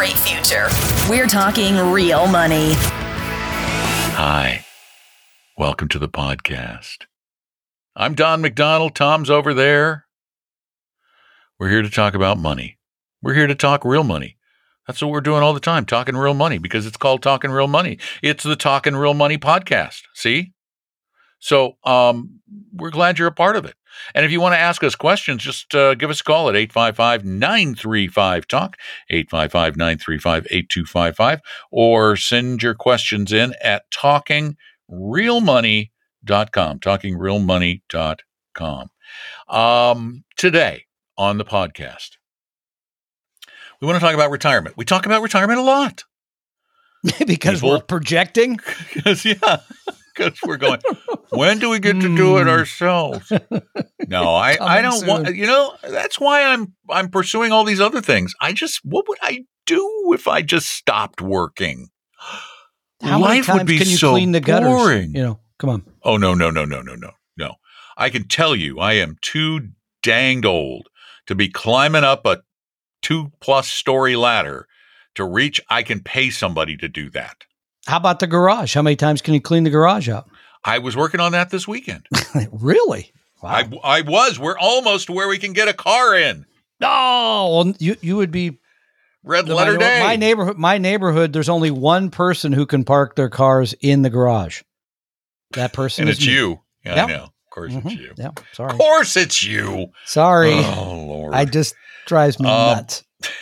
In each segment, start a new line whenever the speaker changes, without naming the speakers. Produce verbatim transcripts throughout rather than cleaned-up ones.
bright future. We're talking real money.
Hi. Welcome to the podcast. I'm Don McDonald. Tom's over there. We're here to talk about money. We're here to talk real money. That's what we're doing all the time, talking real money, because it's called Talking Real Money. It's the Talking Real Money podcast. See? So um, we're glad you're a part of it. And if you want to ask us questions, just uh, give us a call at eight five five, nine three five, talk, eight five five, nine three five, eight two five five, or send your questions in at talking real money dot com, talking real money dot com. Um, today on the podcast, we want to talk about retirement. We talk about retirement a lot.
because
People,
we're projecting?
Because, yeah. Because we're going, when do we get to do it ourselves? No, I, I don't
soon.
want, you know, that's why I'm I'm pursuing all these other things. I just, what would I do if I just stopped working?
How
Life
many times
would be
can you
so
clean the gutters?
boring.
You know, come on.
Oh, no, no, no, no, no, no, no. I can tell you, I am too danged old to be climbing up a two plus story ladder to reach. I can pay somebody to do that.
How about the garage? How many times can you clean the garage out?
I was working on that this weekend.
Really? Wow.
I, I was. We're almost where we can get a car in.
No, well, you you would be
Red letter
my,
day.
My neighborhood, my neighborhood. There's only one person who can park their cars in the garage. That person,
and
is
it's
me.
you. Yeah,
Yep.
I know. Of course,
Mm-hmm.
it's you.
Yeah, sorry.
Of course, it's you.
Sorry.
Oh Lord,
I just drives me
Um,
nuts.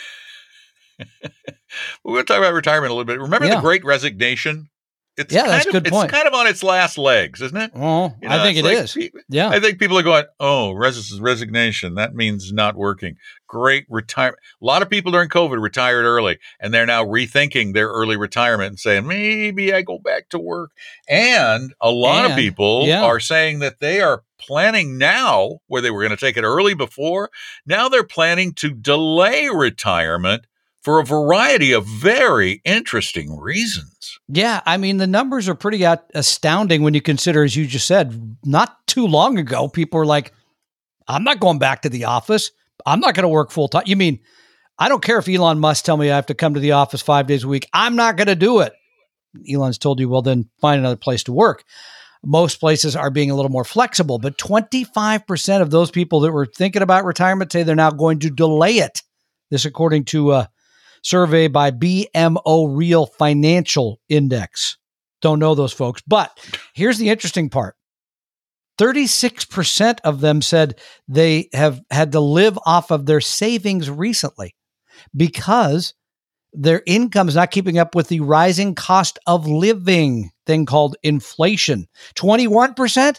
We're going to talk about retirement a little bit. Remember
Yeah.
the Great Resignation? It's
Yeah,
kind
that's a
of,
good point.
It's kind of on its last legs, isn't it?
Oh,
You know,
I think it
it's
is.
like pe-
Yeah.
I think people are going, oh, res- resignation. That means not working. Great retirement. A lot of people during COVID retired early, and they're now rethinking their early retirement and saying, maybe I go back to work. And a lot of
And,
people
yeah.
are saying that they are planning now, where they were going to take it early before, now they're planning to delay retirement for a variety of very interesting reasons.
Yeah, I mean, the numbers are pretty out- astounding when you consider, as you just said, not too long ago, people were like, I'm not going back to the office. I'm not going to work full time. You mean, I don't care if Elon Musk tell me I have to come to the office five days a week. I'm not going to do it. Elon's told you, well, then find another place to work. Most places are being a little more flexible, but twenty-five percent of those people that were thinking about retirement say they're now going to delay it. This according to a survey by B M O Real Financial Index. Don't know those folks, but here's the interesting part. thirty-six percent of them said they have had to live off of their savings recently because their income is not keeping up with the rising cost of living thing called inflation. twenty-one percent,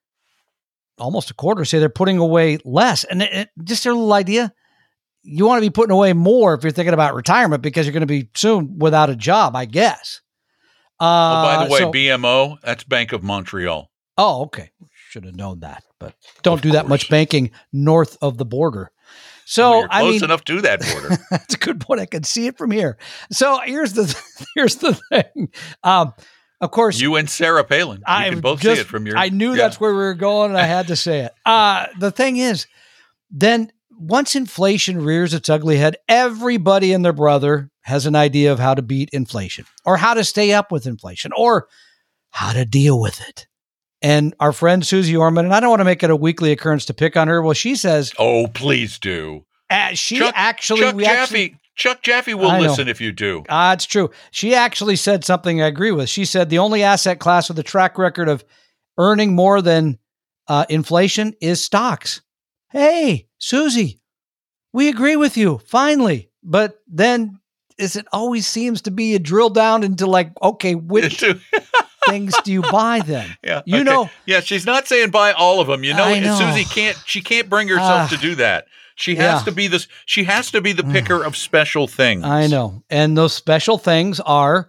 almost a quarter, say they're putting away less. And it, it, just a little idea, you want to be putting away more if you're thinking about retirement because you're going to be soon without a job, I guess. Uh,
Oh, by the way,
so-
B M O, that's Bank of Montreal.
Oh, okay. Should have known that, but don't
Of
do that
course.
much banking north of the border. So
Well, you're
I
close
mean,
enough to that border.
that's a good point. I can see it from here. So here's the here's the thing. Um, of course,
You and Sarah Palin. You
I
can both
just,
see it from your.
I knew
yeah.
that's where we were going, and I had to say it. Uh, the thing is, then once inflation rears its ugly head, everybody and their brother has an idea of how to beat inflation, or how to stay up with inflation, or how to deal with it. And our friend Susie Orman, and I don't want to make it a weekly occurrence to pick on her. Well, she says,
Oh, please do.
uh, she
Chuck,
actually,
Chuck
we
Jaffe.
actually,
Chuck Jaffe will
I know.
listen if you do.
Ah, it's true. She actually said something I agree with. She said the only asset class with a track record of earning more than uh, inflation is stocks. Hey, Susie, we agree with you, finally. But then is it always seems to be a drill down into like, okay, which things do you buy then?
Yeah,
You
okay.
know,
Yeah, she's not saying buy all of them. You know,
I know.
Susie can't. She can't bring herself
Ah.
to do that. She has
Yeah.
to be this. She has to be the picker of special things.
I know. And those special things are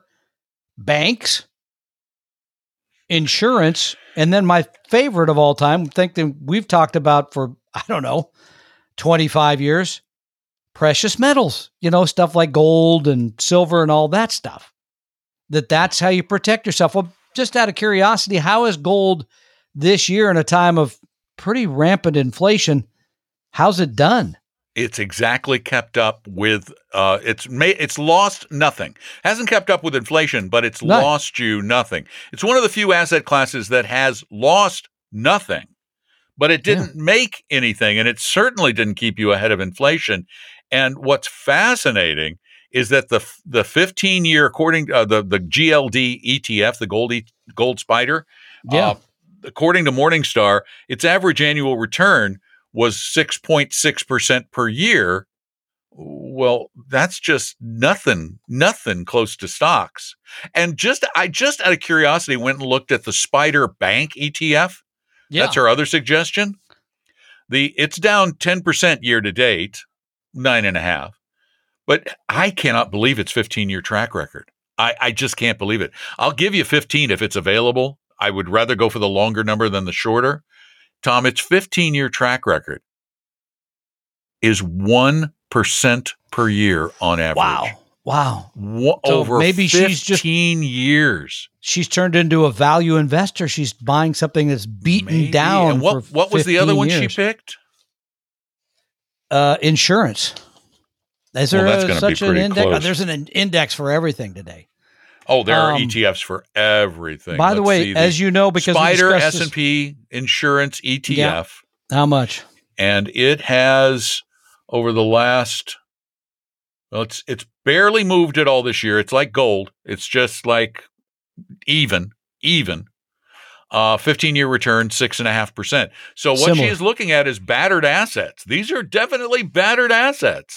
banks, insurance, and then my favorite of all time, think that we've talked about for, I don't know, twenty-five years, precious metals, you know, stuff like gold and silver and all that stuff. That that's how you protect yourself. Well, just out of curiosity, how is gold this year in a time of pretty rampant inflation? How's it done?
It's exactly kept up with, uh, it's ma- it's lost nothing. Hasn't kept up with inflation, but it's
No.
lost you nothing. It's one of the few asset classes that has lost nothing, but it didn't yeah. make anything, and it certainly didn't keep you ahead of inflation. And what's fascinating is that the the fifteen year, according to uh, the, the G L D E T F, the Gold, e- Gold Spider,
yeah.
uh, according to Morningstar, its average annual return was six point six percent per year. Well, that's just nothing, nothing close to stocks. And just, I just out of curiosity went and looked at the Spider Bank E T F. Yeah. That's our other suggestion. The, it's down ten percent year to date, nine and a half, but I cannot believe its fifteen year track record. I, I just can't believe it. I'll give you fifteen if it's available. I would rather go for the longer number than the shorter. Tom, its fifteen year track record is one percent per year on average.
Wow. Wow.
Wa-
so
over
maybe she's just
fifteen years.
She's turned into a value investor. She's buying something that's beaten
maybe.
down.
And what,
for
what was the other one
years.
she picked?
Uh, insurance. Is there
well, that's
a, such
be
an index?
close.
Oh, there's an index for everything today.
Oh, there
um,
are E T Fs for everything.
By
Let's
the way,
see, the
as you know, because
Spider
we
S and P Insurance E T F.
Yeah. How much?
And it has over the last, well, it's it's barely moved at all this year. It's like gold. It's just like even, even. Uh, fifteen year return, six and a half percent. So what
Similar.
she is looking at is battered assets. These are definitely battered assets.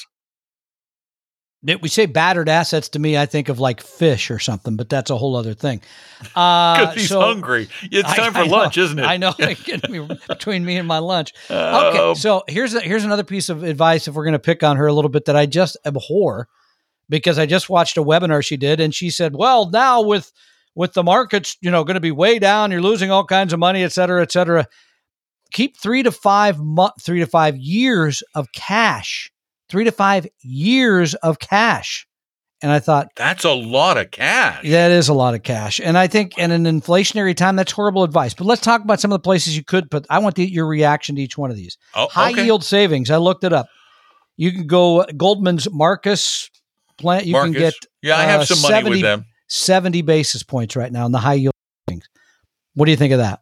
We say battered assets to me, I think of like fish or something, but that's a whole other thing. Uh,
Because he's
so,
hungry. It's time
I,
for
I
lunch,
know,
isn't it?
I know. Between me and my lunch.
Uh,
okay, so here's a, here's another piece of advice if we're going to pick on her a little bit that I just abhor, because I just watched a webinar she did, and she said, well, now with with the markets, you know, going to be way down, you're losing all kinds of money, et cetera, et cetera. Keep three to five month, three to five years of cash. Three to five years of cash. And I thought,
that's a lot of cash.
That is a lot of cash. And I think in an inflationary time, that's horrible advice. But let's talk about some of the places you could put. I want the, your reaction to each one of these.
Oh,
High
okay.
yield savings. I looked it up. You can go Goldman's Marcus plant. You
Marcus.
can get
yeah, I have
uh,
some money
seventy,
with them.
seventy basis points right now in the high yield savings. What do you think of that?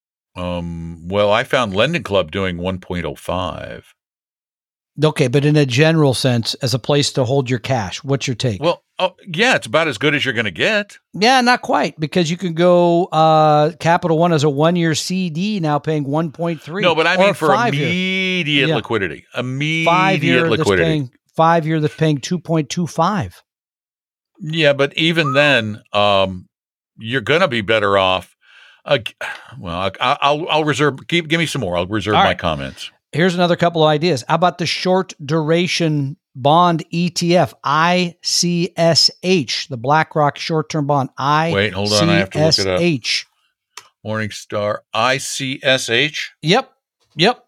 Um, well, I found Lending Club doing one point oh five.
Okay, but in a general sense, as a place to hold your cash, what's your take?
Well, oh, yeah, it's about as good as you're going to get.
Yeah, not quite, because you can go uh, Capital One as a one-year C D now paying one point three.
No, but I mean for
five-year.
immediate yeah. liquidity. Immediate
five-year
liquidity.
That's paying, five-year that's paying two point two five.
Yeah, but even then, um, you're going to be better off. Uh, well, I'll, I'll, I'll reserve, give, give me some more. I'll reserve
All
my
right.
comments.
Here's another couple of ideas. How about the short duration bond E T F, I C S H, the BlackRock short-term bond, I C S H.
Wait, hold on. I have to look it up. Morningstar, I C S H?
Yep, yep.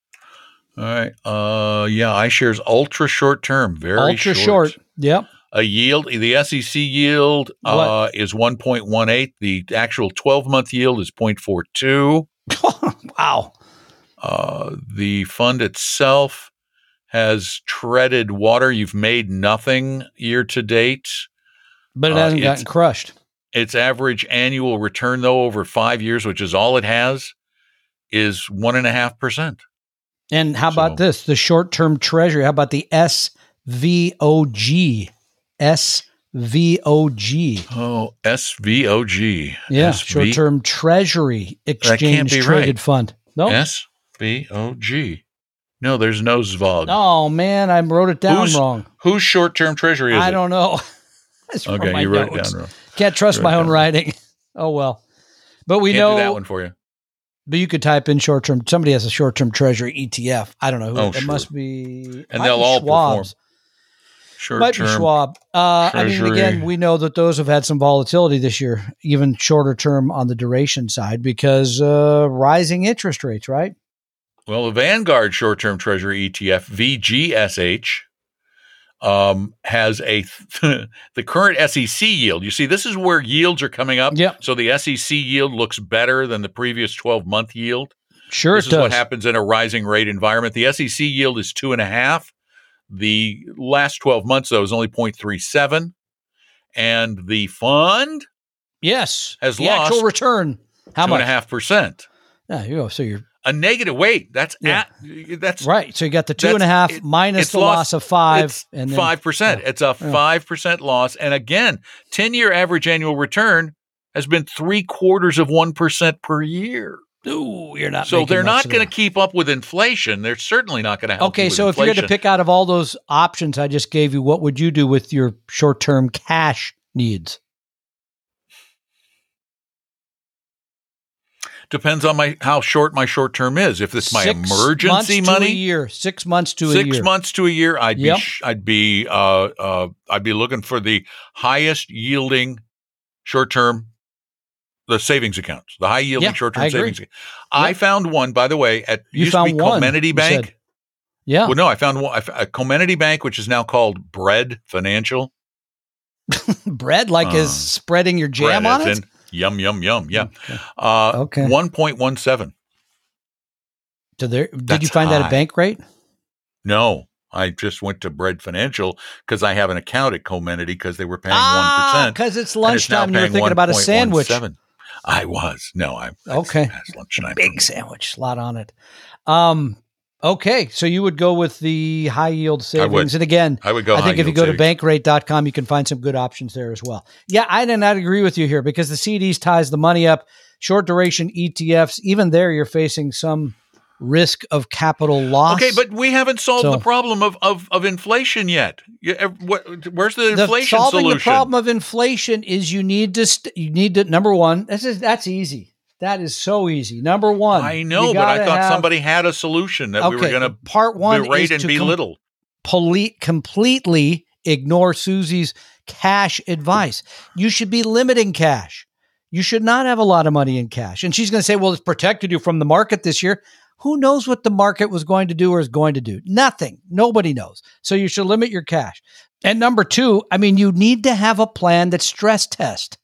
All right. Uh, yeah, iShares ultra short term, very
ultra
short.
short. Yep.
A yield, the S E C yield uh, is one point one eight. The actual twelve-month yield is zero point four two.
Wow.
Uh, the fund itself has treaded water. You've made nothing year to date.
But it hasn't
uh,
gotten crushed.
Its average annual return, though, over five years, which is all it has, is one point five percent.
And how
So-
about this? The short-term treasury. How about the S V O G? S V O G.
Oh, S V O G.
Yeah,
S V
short-term treasury exchange
be
traded
right.
fund. No.
S V O G. No, there's no S V O G.
Oh man, I wrote it down
Who's-
wrong.
Whose short-term treasury is
I
it?
don't know. It's from
Okay,
my
you wrote
notes.
it down wrong.
Can't trust
Wrote
my
it
own
down.
writing. Oh well. But we
Can't
know
do that one for you.
But you could type in short-term. Somebody has a short-term treasury E T F. I don't know who.
Oh,
it
sure.
must be.
And
might
they'll
be
all
Schwab's.
perform.
Might be
Short-term.
Schwab. Uh, I mean,
treasury.
again, we know that those have had some volatility this year, even shorter term on the duration side, because uh, rising interest rates, right?
Well, the Vanguard short-term treasury E T F, V G S H, um, has a the current S E C yield. You see, this is where yields are coming up.
Yep.
So the S E C yield looks better than the previous twelve-month yield.
Sure,
This
it
is
does.
what happens in a rising rate environment. The S E C yield is two and a half. The last twelve months, though, is only zero point three seven. And the fund
Yes.
has
the
lost
actual return. How
two
much?
and a half percent.
Yeah, you go. So you're
A negative weight. That's
Yeah.
at, that's
right. So you got the two
that's-
and a half
it-
minus
it's
the
lost-
loss of five.
It's
and then,
five percent.
yeah.
It's a
Yeah.
five percent loss. And again, ten-year average annual return has been three quarters of one percent per year.
Ooh, you're not.
So
making
they're
much
not
of
going
it.
to keep up with inflation. They're certainly not going to help.
Okay,
you with
so if you had to
inflation.
pick out of all those options I just gave you, what would you do with your short-term cash needs?
Depends on my how short my short term is. If it's my
Six
emergency
months
money,
to a year, six months to a
six
year.
months to a year, I'd
Yep.
be sh- I'd be uh, uh, I'd be looking for the highest yielding short term, the savings accounts, the high yielding
Yeah,
short
I
term
agree.
savings. Account. I found one, by the way, at
You
used to be
found one,
Comenity
you
Bank.
said. Yeah,
Well, no, I found one, I f- a Comenity Bank, which is now called Bread Financial.
bread like
Uh,
is spreading your jam
Bread,
on
as
it.
in yum yum yum. Yeah,
Okay.
uh,
Okay.
one point one seven.
So there, did
That's
you find that
high.
at bank rate?
No, I just went to Bread Financial because I have an account at Comenity because they were paying
Ah,
one percent.
because it's lunchtime. You were thinking about a sandwich.
I was no, I I
Okay.
passed lunchtime.
Big sandwich, a lot on it. Um, okay, so you would go with the high yield savings,
would.
and again,
I would go.
I think
high
if you
yield
go to
savings.
bank rate dot com, you can find some good options there as well. Yeah, I did not agree with you here because the C Ds ties the money up. Short duration E T Fs, even there, you're facing some risk of capital loss.
Okay, but we haven't solved
So-
the problem of, of, of inflation yet. You, ev- what, where's the
the
inflation
solving
solution?
the problem of inflation is you need to st- you need to number one. This is that's easy. That is so easy. Number one,
I know,
you
but I
gotta
thought
have-
somebody had a solution that we were
Okay,
going to
part one
berate
is
and
to
belittle.
Poli- completely ignore Susie's cash advice. You should be limiting cash. You should not have a lot of money in cash. And she's going to say, well, it's protected you from the market this year. Who knows what the market was going to do or is going to do? Nothing. Nobody knows. So you should limit your cash. And number two, I mean, you need to have a plan that's stress test.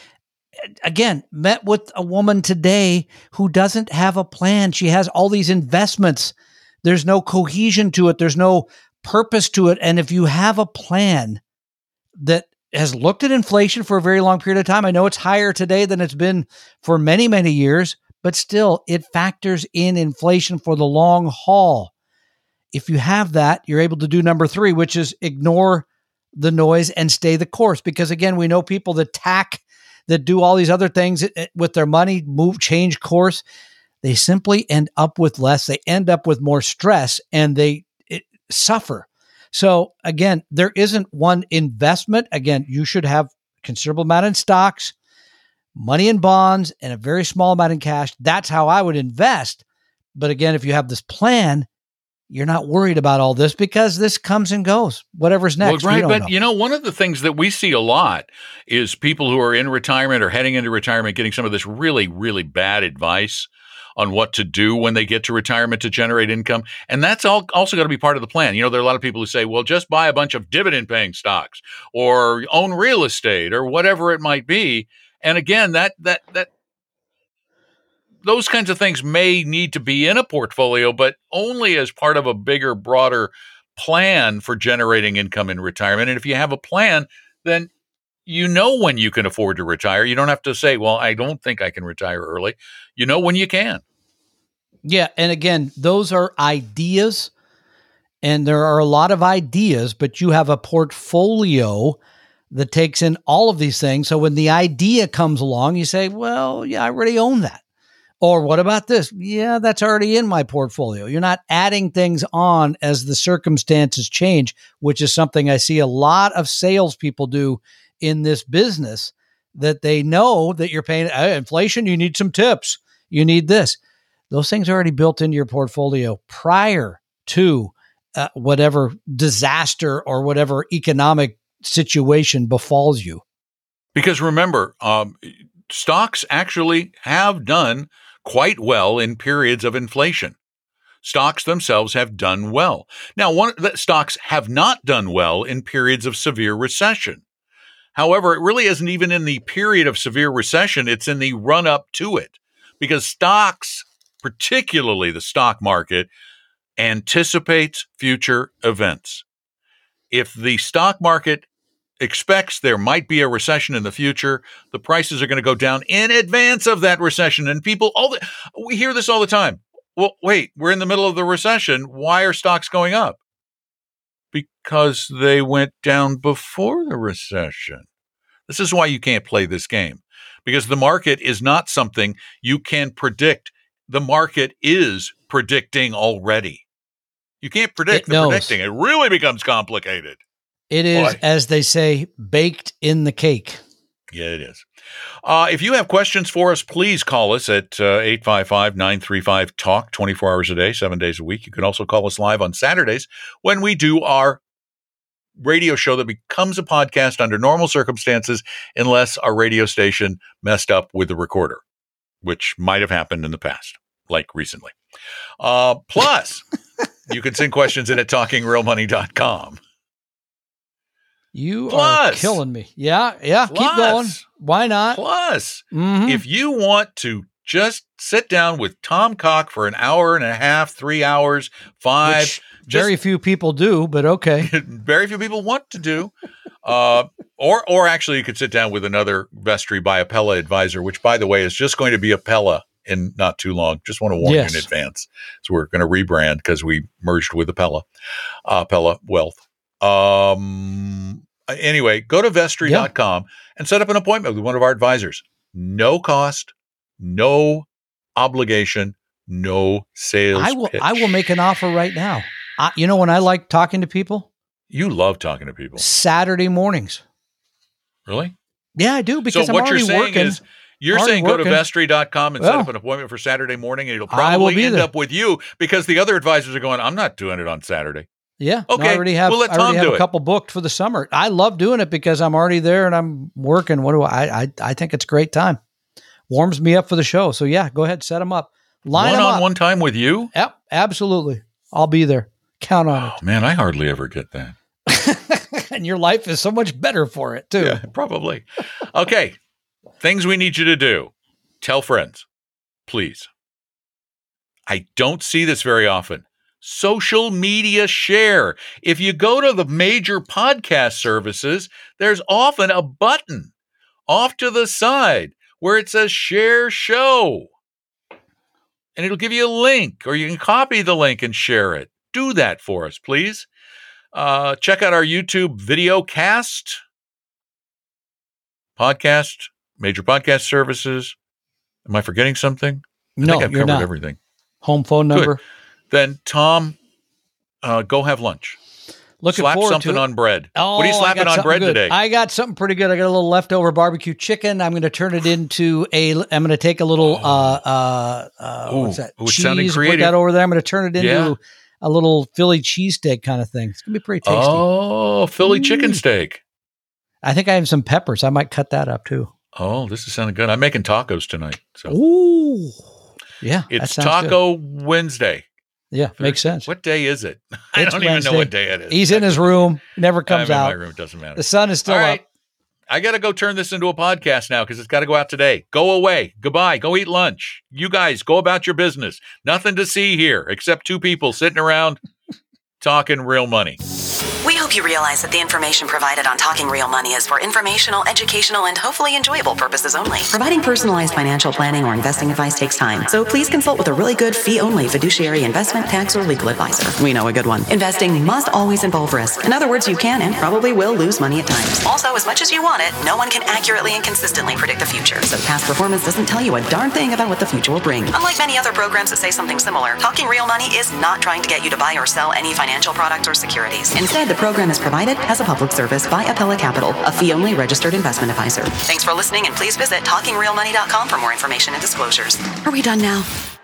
Again, met with a woman today who doesn't have a plan. She has all these investments. There's no cohesion to it. There's no purpose to it. And if you have a plan that has looked at inflation for a very long period of time, I know it's higher today than it's been for many, many years, but still it factors in inflation for the long haul. If you have that, you're able to do number three, which is ignore the noise and stay the course. Because again, we know people that tack, that do all these other things with their money, move, change course. They simply end up with less. They end up with more stress and they it, suffer. So again, there isn't one investment. Again, you should have a considerable amount in stocks, money in bonds, and a very small amount in cash. That's how I would invest. But again, if you have this plan, you're not worried about all this because this comes and goes. Whatever's next.
Well,
we
right,
don't
but
know.
you know, one of the things that we see a lot is people who are in retirement or heading into retirement getting some of this really, really bad advice on what to do when they get to retirement to generate income. And that's all also got to be part of the plan. You know, there are a lot of people who say, well, just buy a bunch of dividend paying stocks or own real estate or whatever it might be. And again, that, that, that, those kinds of things may need to be in a portfolio, but only as part of a bigger, broader plan for generating income in retirement. And if you have a plan, then you know when you can afford to retire. You don't have to say, well, I don't think I can retire early. You know when you can.
Yeah. And again, those are ideas. And there are a lot of ideas, but you have a portfolio that takes in all of these things. So when the idea comes along, you say, well, yeah, I already own that. Or what about this? Yeah, that's already in my portfolio. You're not adding things on as the circumstances change, which is something I see a lot of salespeople do in this business, that they know that you're paying uh, inflation. You need some tips. You need this. Those things are already built into your portfolio prior to uh, whatever disaster or whatever economic situation befalls you.
Because remember, um, stocks actually have done quite well in periods of inflation. Stocks themselves have done well. Now, one the stocks have not done well in periods of severe recession. However, it really isn't even in the period of severe recession. It's in the run up to it, because stocks, particularly the stock market, anticipates future events. if the stock market expects there might be a recession in the future, the prices are going to go down in advance of that recession. And people, all the, we hear this all the time. Well, wait, we're in the middle of the recession. Why are stocks going up? Because they went down before the recession. This is why you can't play this game, because the market is not something you can predict. The market is predicting already. You can't predict
It
the
knows.
predicting. It really becomes complicated.
It is,
Boy.
as they say, baked in the cake.
Yeah, it is. Uh, if you have questions for us, please call us at uh, eight five five, nine three five, talk, twenty-four hours a day, seven days a week. You can also call us live on Saturdays when we do our radio show that becomes a podcast under normal circumstances, unless our radio station messed up with the recorder, which might have happened in the past, like recently. Uh, plus, you can send questions in at talking real money dot com.
You
Plus,
are killing me. Yeah, yeah.
plus,
keep going. Why not?
Plus,
Mhm.
if you want to just sit down with Tom Cock for an hour and a half, three hours, five,
Which
just
very few people do, but okay.
very few people want to do, uh, or or actually you could sit down with another Vestry by Appella advisor, which, by the way, is just going to be Appella in not too long. Just want to warn
Yes.
you in advance. So we're going to rebrand because we merged with Appella, uh, Appella Wealth. Um, anyway, go to vestry dot com and set up an appointment with one of our advisors. No cost, no obligation, no sales
I will.
pitch.
I will make an offer right now. I, you know when I like talking to people?
You love talking to people.
Saturday mornings.
Really?
Yeah, I do because
so
I'm
what you're
already
saying
working.
is you're
Already
saying go to
working.
vestry dot com and set
Well,
up an appointment for Saturday morning, and it'll
I will
probably
be
end
there.
up with you because the other advisors are going, I'm not doing it on Saturday.
Yeah. no,
Okay,
I already have.
we'll let
I already
Tom
have
do
a
it.
couple booked for the summer. I love doing it because I'm already there and I'm working. What do I? I I think it's a great time. Warms me up for the show. So yeah, go ahead, set them up. Line
One
them
on
up.
one time with you?
Yep, absolutely. I'll be there. Count on
Oh, man, I hardly ever get that.
it. And your life is so much better for it too.
Yeah, probably. Okay. Things we need you to do. Tell friends, please. I don't see this very often. Social media share. If you go to the major podcast services, there's often a button off to the side where it says share show. And it'll give you a link, or you can copy the link and share it. Do that for us, please. Uh, check out our YouTube video cast, podcast, major podcast services. Am I forgetting something? I
No,
think I've
you're
covered
not.
everything.
Home phone number.
Then, Tom, uh, go have lunch.
Looking
Slap
forward
something
to it.
on bread.
Oh,
what are you
I
slapping
got
on
something
bread
good.
today?
I got something pretty good. I got a little leftover barbecue chicken. I'm going to turn it into a. I'm going to take a little. Uh, uh, uh,
Ooh,
what's that?
ooh, it's sounding
Cheese. Put
creative.
that over there. I'm going to turn it into
Yeah.
a little Philly cheesesteak kind of thing. It's going to be pretty tasty.
Oh, Philly chicken
Ooh.
steak.
I think I have some peppers. I might cut that up too.
Oh, this is sounding good. I'm making tacos tonight. So
Ooh, yeah, that
it's
sounds good.
Taco Wednesday.
Yeah, makes sense.
What day is it? I
It's
don't even
Wednesday.
know what day it is.
He's in his room. Never comes
I'm
out.
in my room. It doesn't matter.
The sun is still
All right.
up.
I got to go turn this into a podcast now because it's got to go out today. Go away. Goodbye. Go eat lunch. You guys go about your business. Nothing to see here except two people sitting around talking real money.
We hope you realize that the information provided on Talking Real Money is for informational, educational, and hopefully enjoyable purposes only. Providing personalized financial planning or investing advice takes time, so please consult with a really good fee-only fiduciary investment, tax, or legal advisor. We know a good one. Investing must always involve risk. In other words, you can and probably will lose money at times. Also, as much as you want it, no one can accurately and consistently predict the future. So past performance doesn't tell you a darn thing about what the future will bring. Unlike many other programs that say something similar, Talking Real Money is not trying to get you to buy or sell any financial products or securities. Instead, the program is provided as a public service by Appella Capital, a fee-only registered investment advisor. Thanks for listening, and please visit talking real money dot com for more information and disclosures. Are we done now?